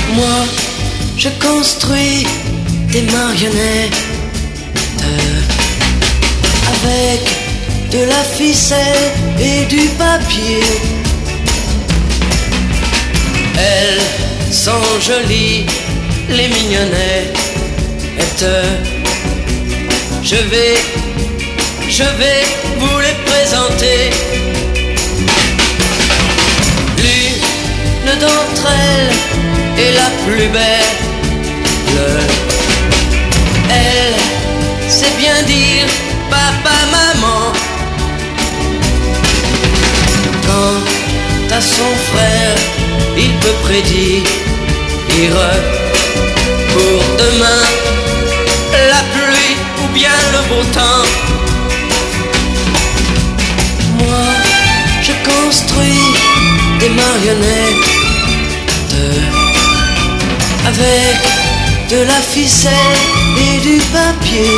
Moi, je construis des marionnettes avec de la ficelle et du papier. Elles sont jolies, les mignonnettes. Je vais vous les présenter. L'une d'entre elles est la plus belle. Elle sait bien dire papa, maman. Quant à son frère, il peut prédire pour demain la pluie ou bien le beau temps. Moi, je construis des marionnettes avec de la ficelle et du papier.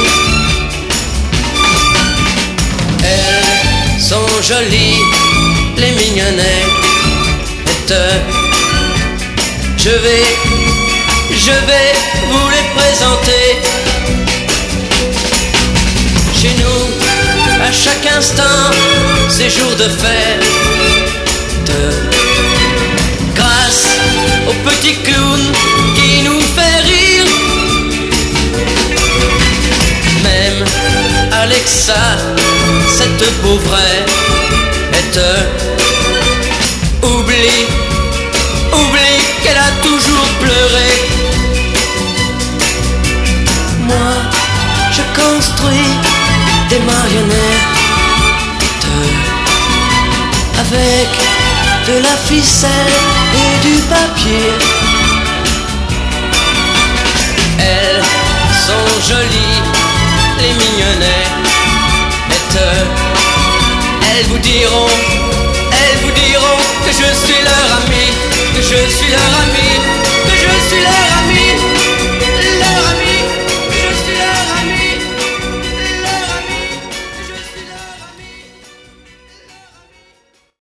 Elles sont jolies, les mignonnettes. Je vais vous les présenter. Chez nous, à chaque instant, c'est jour de fête. Grâce au petit clown qui nous fait rire. Même Alexa, cette pauvrette, oublie qu'elle a toujours pleuré. Moi, je construis des marionnettes avec de la ficelle et du papier. Elles sont jolies, les mignonnettes. Elles vous diront que je suis leur ami, que je suis leur ami, que je suis leur ami.